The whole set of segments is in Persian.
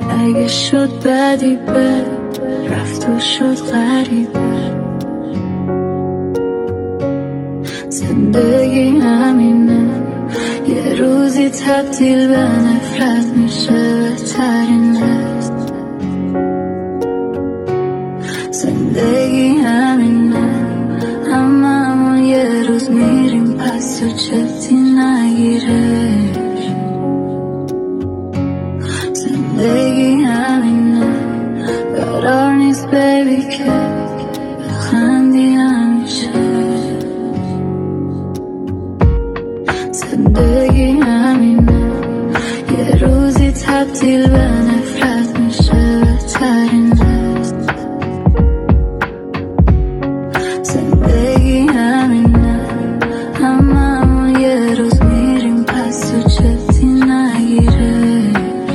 اگه شد بدی بد رفت و شد غریبه. زندگی همینه، یه روزی تبدیل به نفرت میشه بهترین هست. زندگی همینه، هممون یه روز میریم پس تو جدی نگیرش. زندگی همینه، قرار نیست بیبی که بخندی همیشه. زندگی همینه، یه روزی تبدیل به نفرت میشه بهترین هست. زندگی همینه، هممون یه روز میریم پس تو جدی نگیرش.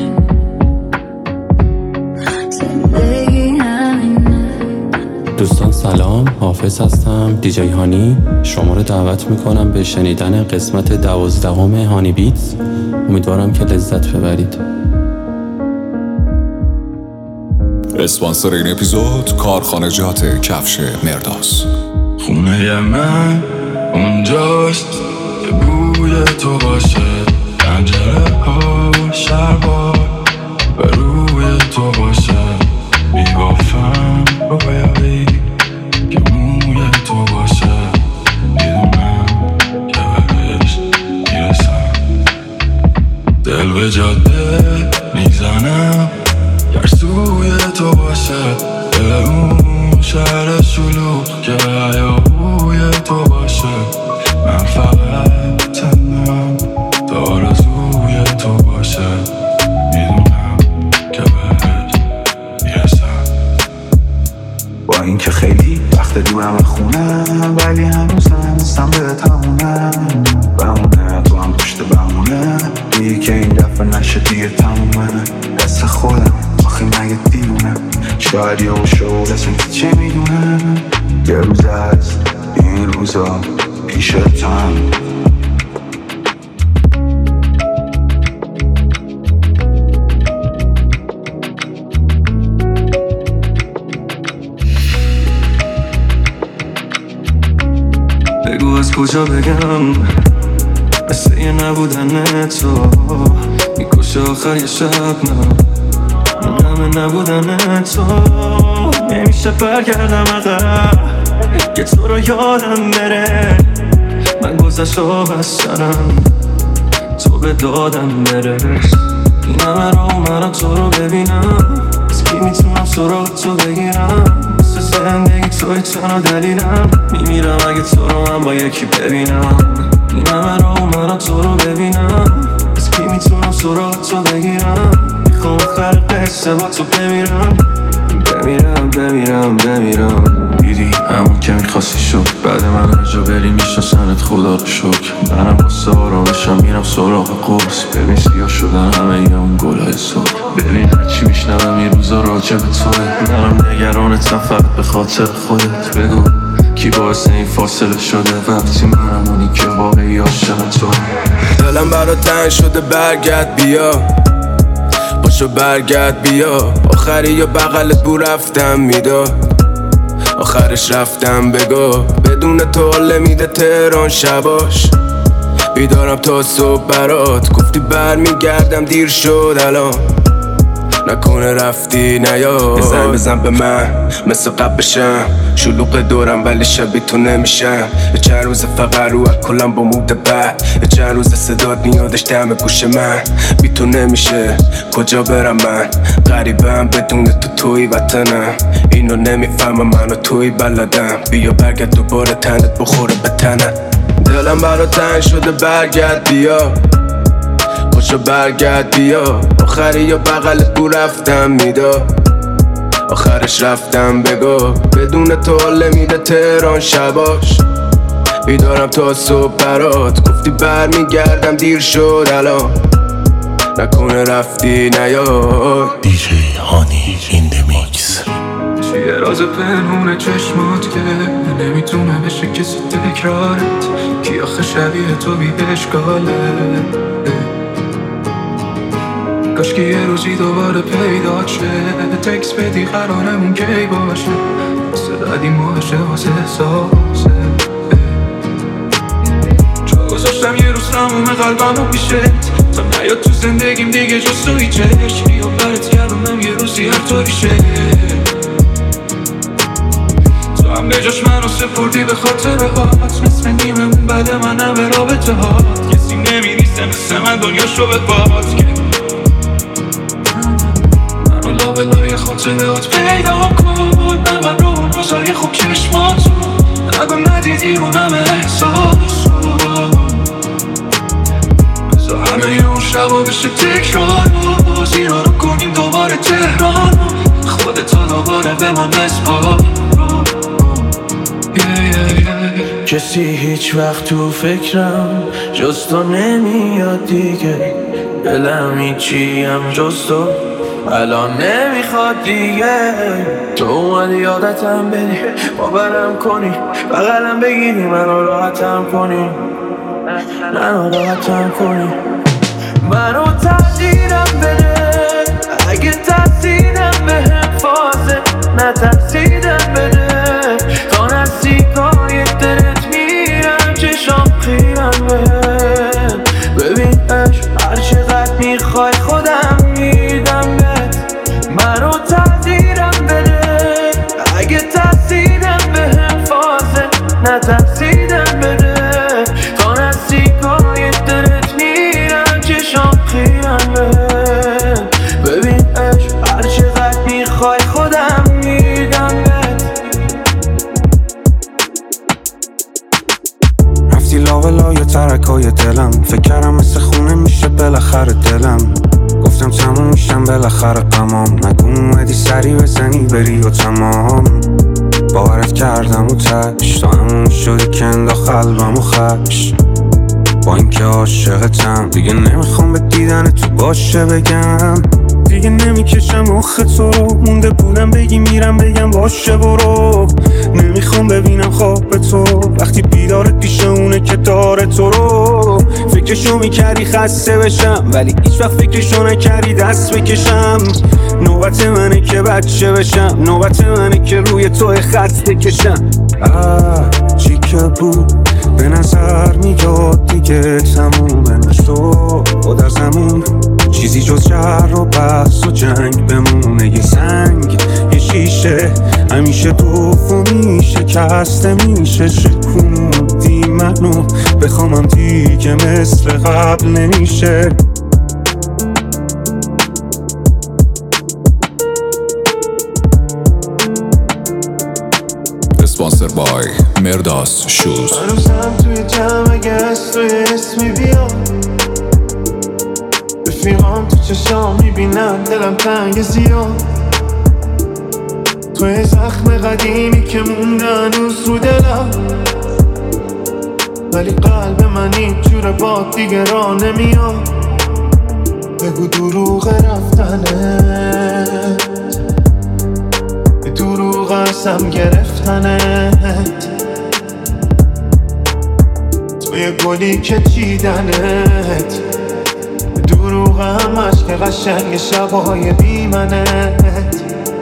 زندگی همینه. دوستان سلام، حافظ هستم، دیجی هانی. شما رو دعوت میکنم به شنیدن قسمت 12 هانی بیتز. امیدوارم که لذت ببرید. اسپانسر این اپیزود کارخانه جات کفش مرداس. خونه من اونجاست که بوی تو باشه، پنجره ها شربار و روی تو باشه. میبافم رویایی که موی تو باشه، میدونم که بهش میرسم. دل به جاده میزنم گرسوی تو باشه، دل اون شهر شلوغ که هیاهوی تو باشه. من فقط تنم تا آرزوی تو باشه، میدونم که بهش میرسم. با این که خیلی وقت دورم خونم، ولی هنوز نمیستم به تمومه. بمونه تو هم پشت بمونه، دیگه که این دفعه نشه دیگه تمومه. دست خودم آخی مگه دیونه، شاید یه اون شو دستم که چه میدونه. یه روز هست این روزا پیشتم. بگو از کجا بگم، مثل یه نبودن تو میکشه آخر یه شب. نه این همه نبودن تو نمیشه برگردم عقب، که تو رو یادم بره. من گذشت و بس سرم تو به دادم برس. این همه را اومدم تو رو ببینم، از کی میتونم سراغ تو بگیرم. مثل زندگی توی تنها دلیلم، میمیرم اگه تو رو من با یکی ببینم. این همه را اومدم تو رو ببینم، از کی میتونم سراغ تو بگیرم. میخوام آخر قصه با تو بمیرم. دیدی همون که میخواستی شد، بعد من هر جا بری میشناسنت خدا رو شکر. منم واسه آرامشم میرم سراغ قرص، ببین سیاه شدن همه یا اون گلای صبح. ببین هرچی میشنوم این روزا راجع به توه، منم نگرانتم فقط به خاطر خودت. بگو کی باعث این فاصله شده، وقتی منم اونی که واقعی عاشق توه. دلم برا تنگ شده برگرد بیا، باشو برگرد بیا. آخری یا بغلت بو رفتم میداد، آخرش رفتم بگو. بدون تو حال میده تهران شباش، بیدارم تا صبح برات. گفتی برمیگردم دیر شد الان، نکنه رفتی نیا. بزن به من مثل قبل بشم، شلوغ دورم ولی شبیه تو نمیشم. یه چند روز فقط رو کلم با مود بد، یه چند روز صدات میادش دم گوش من. بی تو نمیشه کجا برم من، غریبم بدون تو توی وطنم. اینو نمیفهمم منو توی بلدم، بیا برگرد دوباره تنت بخوره به تنم. دلم برا تنگ شده برگرد بیا، باشو برگرد بیا. آخری یا بغلت بو رفتم میداد، آخرش رفتم بگو. بدون تو حال میده تهران شباش، بیدارم تا صبح برات. گفتی برمیگردم دیر شد الان، نکنه رفتی نیا. دیجی هانی این دمیکس. چیه راز پنهون چشمات که نمیتونه بشه کسی تکرارت. کی آخه شبیه تو بی اشکاله، کاش که یه روزی دوباره پیدا شه، تکس بدی قرارمون کی باشه، صدادیم باشه واسه احساسه. جا گذاشتم یه روز تموم قلبمو پیشت، تا نیاد تو زندگیم دیگه جز تو هیچش. بیا برات کردم یه روزی هر طوری شه، تو هم به جاش منو سپردی به خاطر هات، نصف نیممون بعد منم به رابطه هات. کسی نمیریسه مثل من دنیاشو به باد که منو لابلای خاطره هات پیدا کن. من رو اون روزای خوب چشماتو نگم ندیدی اون همه احساس بذار همه اون شبا بشه تکرار، زیرا رو کنیم دوباره تهران، خودتو دوباره به من بسپار. کسی هیچ وقت تو فکرم جز تو نمیاد دیگه، دلم هیچی هم جز تو الان نمیخواد دیگه. تو اومدی یادتم بدی، باورم کنی، بغلم بگیری منو راحتم کنی، منو راحتم کنی، منو تقدیرم بده اگه تقصیرم بهم فازه، نه تقصیرم بده تا نزدیکای دلت میرم چشام خیرم بهم. ببین عشق هر چقدر میخوای خودم میدم بهت، منو تقدیرم بده اگه تقصیرم بهم فازه، نه تقصیرم بده تا نزدیکای دلت میرم چشام خیرم بهم. ببین عشق هر چقدر میخوای خودم میدم بهت. رفتی لاولای ترکای دلم، فکر کردم مثل خونه میشه بالاخره دلم، گفتم تموم میشم بالاخره غمام، نگو اومدی سری بزنی بری و تمام. باورت کردم و تش تو همون شدی که انداخت قلبم و خش، با اینکه عاشقتم دیگه نمیخوام به دیدن تو باشه بگم، دیگه نمیکشم مخ تو رو، مونده بودم بگی میرم بگم باشه برو، نمیخوام ببینم خواب تو وقتی بیدارت پیش اونه که داره تو رو. فکرشو میکردی خسته بشم ولی هیچ وقت فکرشو نکردی دست بکشم، نوبت منه که بچه بشم، نوبت منه که روی تو خسته کشم. چی که بود به نظر میاد دیگه تمومه، نش تو و در زمین چیزی جز جر و بحث و جنگ بمونه، یه سنگ یه شیشه همیشه دوفو میشه کسته میشه، شکوندی منو بخوامم دیگه مثل قبل نمیشه. اسپانسر بای مرداس شوز. هنوزم توی جمع اگه از توی اسمی بیا، رفیقام تو چشام میبینم دلم تنگ زیاد، توی زخم قدیمی که مونده هنوز رو دلم، ولی قلب من هیچ جور باد دیگه را نمیاد. بگو دروغ رفتنت، به دروغ هستم گرفتنت، توی گلی که چیدنت، به دروغ هم عشق قشنگ شبای بی منت.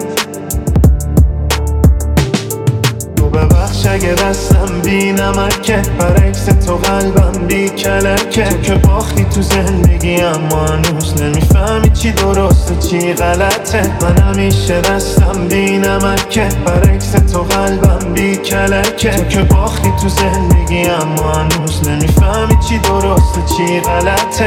تو ببخش اگه دستم بی نمکه، برعکس تو قلبم بی کلکه، تو که باختی تو زندگی اما هنوز نمیفهمی چی درسته چی غلطه، من همیشه دستم بی نمکه، برعکس تو قلبم بی کلکه، تو که باختی تو زندگی اما هنوز نمیفهمی چی درسته چی غلطه.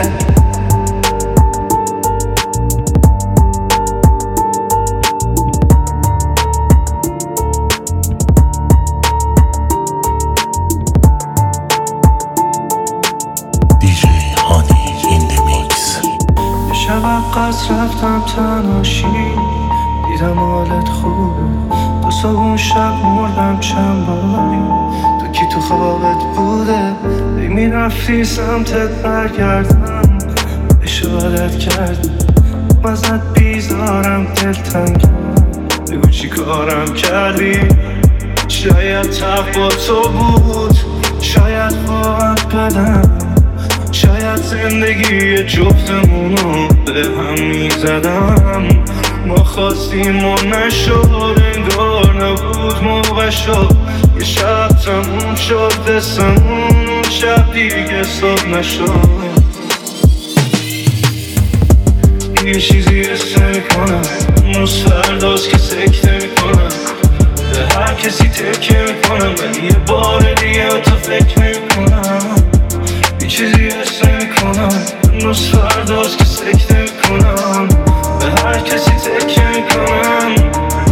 قصد رفتم تنهاشی، دیدم حالت خوبه، دو صبح شب مردم چند باری، تو کی تو خوابت بوده، ای میرفتی سمتت برگردم، اشارت کردم ازت بیزارم دلتنگم، بگو چی کارم کردی، شاید تق با تو بود، شاید باید بدم، شاید چقدر زندگی جفتمونو به هم میزدم. ما خواستیم و نشد، انگار نبود موقع شد. یه شب تموم شد دستمون، اون شب دیگه صبح نشد. یه چیزی حس میکنم روز فرداست که سکته میکنم، به هر کسی تکیه میکنم ولی یه بار دیگه تو فکر میکنم. یه چیزی حس میکنم روز فرداست که سکته میکنم، به هر کسی تکیه میکنم.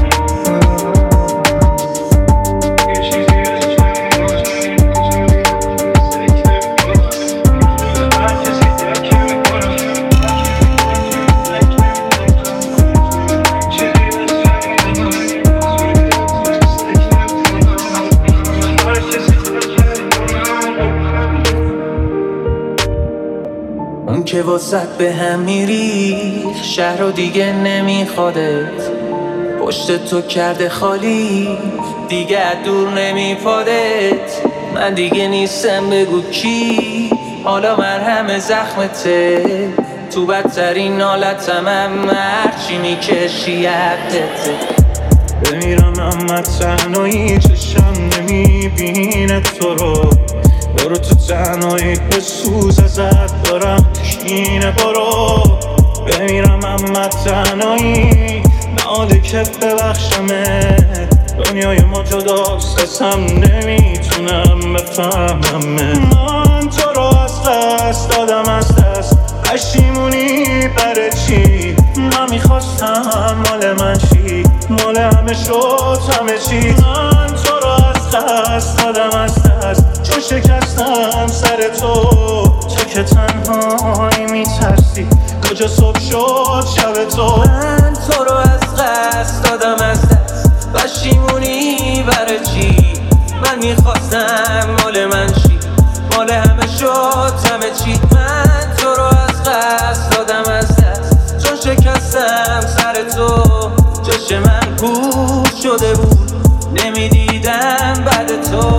که واسط به هم میری شهر رو دیگه نمیخوادت، پشت تو کرده خالی دیگه دور نمیپادت. من دیگه نیستم بگو کی، حالا مرهم زخمته، تو بدترین حالتم هرچی میکشی یدته. بمیرم اما تنهایی چشم نمیبینه تو رو، برو تو تنهایی به سوز ازت دارم کشینه. برو بمیرم اما تنهایی ناله که ببخشمه، دنیای ما جداست ازم نمیتونم بفهممه. من تو رو از قصد دادم از دست، پشیمونی برای چی؟ من میخواستم مال من چی؟ مال همه شد همه چی. من تو رو از قصد دادم از دست، چون شکستم سر تو که تنهایی میترسی کجا صبح شد شب تو. من تو رو از قصد دادم از دست، پشیمونی برای چی؟ من میخواستم مال من چی؟ مال همه شد همه چی. من تو رو از قصد دادم از دست، چون شکستم سر تو جاش من پوش شده بود، نمیدیدم بعد تو.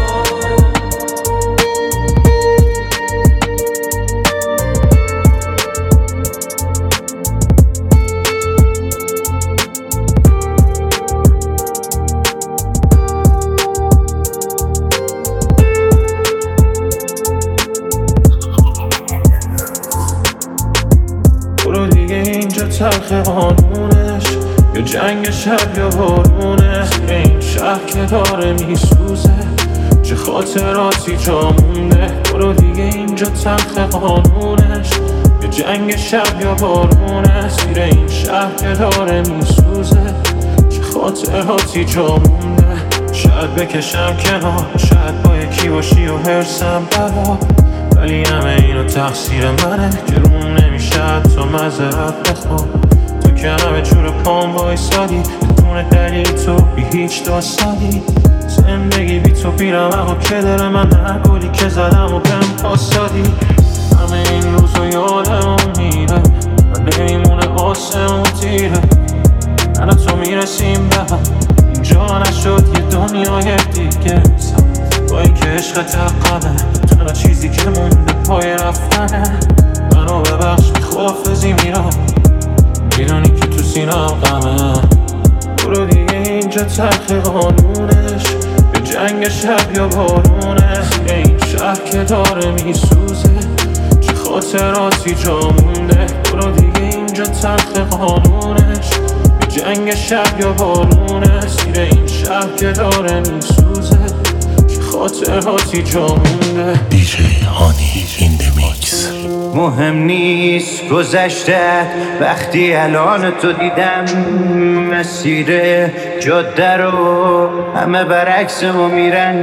تلخ قانونش یا جنگ شب یا بارونه، این شهر که داره میسوزه چه خاطراتی جا مونده. برو دیگه اینجا تلخ قانونش یا جنگ شب یا بارونه، زیر این شهر که داره میسوزه چه خاطراتی جا مونده. شاید بکشم کنار، شاید با یکی باشی و هرسم بلا، ولی همه اینو تقصیر منه که روم نمیشه تا معذرت بخوام. تو که همه جور پام بایستادی بدون دلیل، تو بی هیچ داستانی. زندگی بی تو بیرم اما که داره من هر گلی که زدم و بهم پاسدادی. همه این روزو یادم میره و نمیمونه آسمون تیره. من و تو میرسیم به هم، اینجا نشد یه دنیای دیگه. با این که عشقت عقبه، تنها چیزی که مونده پای رفتنه. منو ببخش خداحافظی میرم، میدونی که تو سینم غمه. برو دیگه اینجا تلخ قانونش به جنگ شب یا بارونه، این شهر که داره میسوزه چه خاطراتی جا مونده. برو دیگه اینجا تلخ قانونش به جنگ شب یا بارونه، زیر این شهر که داره میسوزه خاطراتی جا مونده. دیجی هانی این میکس. مهم نیست گذشته وقتی الان تو دیدم، مسیر جاده رو همه برعکس ما میرن.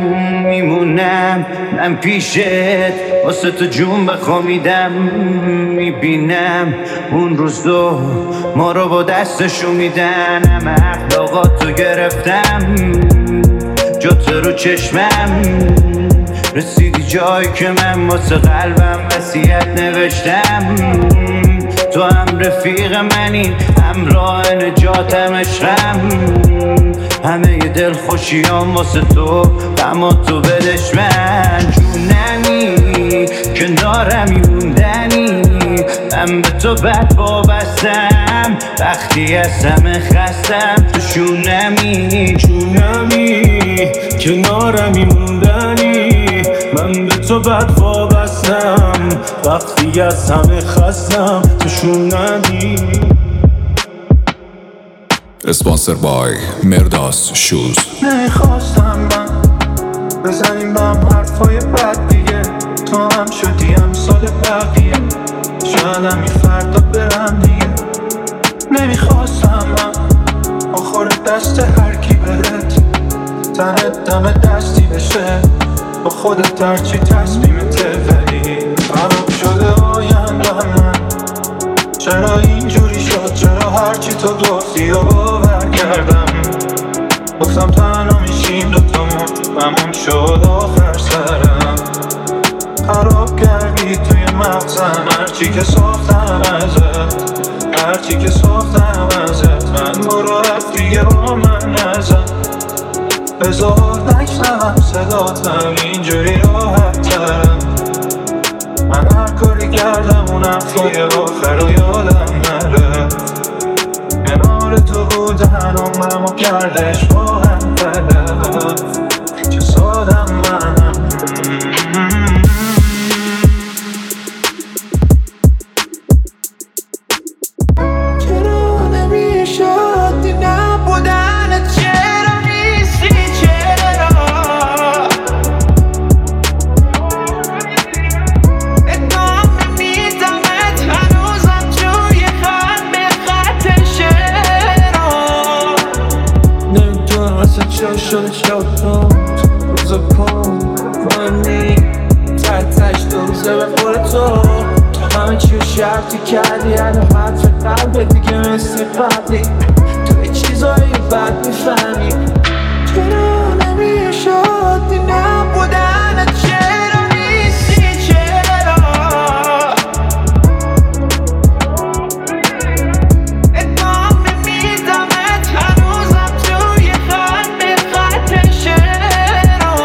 میمونم من پیشت واسه تو جون بخوامیدم، میبینم اون روز دو ما رو با دستشو میدن. همه اخلاقاتو گرفتم جات رو چشمم، رسیدی جایی که من واسه قلبم وصیت نوشتم. تو هم رفیق منی، همراه نجاتم، عشقم. همه ی دل خوشیام واسه تو، غما تو بدش من. جونمی کنارم موندنی، من به تو بد وابستم، وقتی از همه خستم تو شونمی کنارمی موندنی، من به تو بد وابستم، وقتی از همه خستم تو شونمی. اسپانسر بای مرداس شوز. نمیخواستم من بزنیم با هم حرفای بد دیگه، تو هم شدی امثال بقیه، شاید همی فردا برم دیگه. نمیخواستم من آخر دست هرکی بهت، تنت دم دستی بشه، با خودت هرچی تصمیمته، ولی خراب شده آینده من. چرا اینجوری شد؟ چرا هرچی تو گفتی و باور کردم؟ گفتم تنها میشیم دوتامون، ممنون شد آخر سرم. خراب کردی توی مغزم هرچی که ساختم ازت، من برو رفت دیگه با من نزن، بذار نشنوم صداتم، اینجوری راحت ترم. من هر کاری کردم اون حرفای آخر رو یادم نره، کنار تو بودن عمرمو کردش با هم بلد، چه سادم منم. چرا نمیشد دی نبودن، چرا نیستی، چرا ادامه میدمت هنوزم توی خط به خط شعرها. نمیدونم اصلا چرا شده شدم روز کن کنی تحتش دو روزه به خور تو همه چیو شرطی کردی، الان حرف قلبت دیگه مثل قبلی، توی چیزایی بد میفهمی. چرا نمیشد دی نبودن، چرا نیستی، چرا ادامه میدمت هنوزم توی خط به خط شعرها.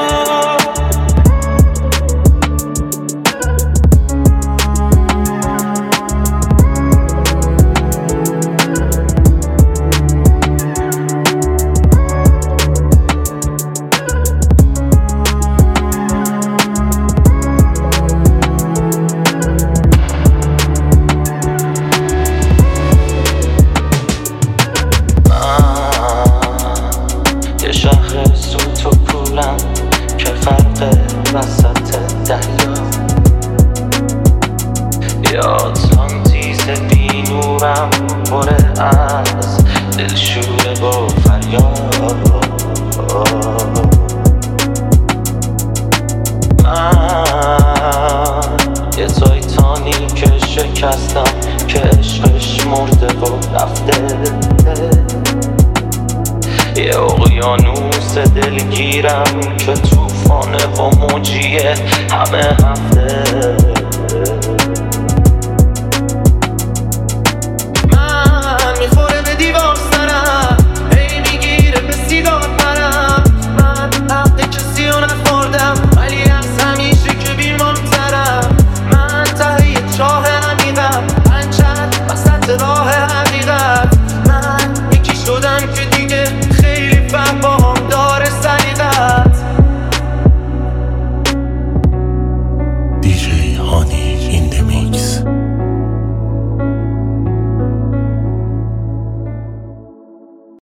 یه شهر سوت و پولم که فرق وسط دریا، یا تانتیز بی نورم پره از دلشوره با فریاد. من یه تایتانی که شکستم، که عشقش مرده و رفته، یه اقیانوس دلگیرم که توفانه و موجیه همه هفته.